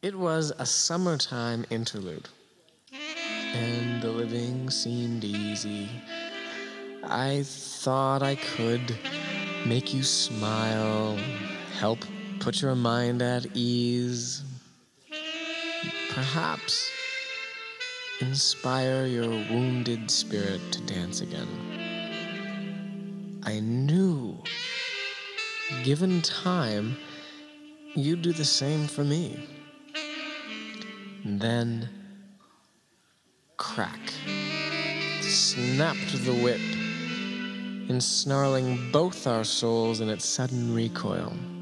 It was a summertime interlude, and the living seemed easy. I thought I could make you smile, help put your mind at ease, perhaps inspire your wounded spirit to dance again. I knew, given time, you'd do the same for me. And then, crack, snapped the whip, ensnarling both our souls in its sudden recoil.